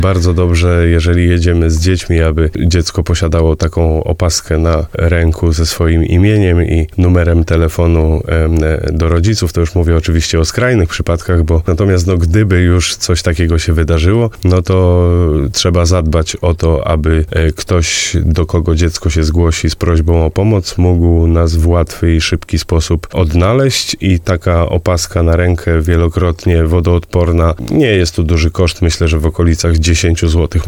Bardzo dobrze, jeżeli jedziemy z dziećmi, aby dziecko posiadało taką opaskę na ręku ze swoim imieniem i numerem telefonu do rodziców. To już mówię oczywiście o skrajnych przypadkach, bo natomiast gdyby już coś takiego się wydarzyło, no to trzeba zadbać o to, aby ktoś, do kogo dziecko się zgłosi z prośbą o pomoc, mógł nas w łatwy i szybki sposób odnaleźć i taka opaska na rękę wielokrotnie wodoodporna. Nie jest to duży koszt, myślę, że w okolicach 10 zł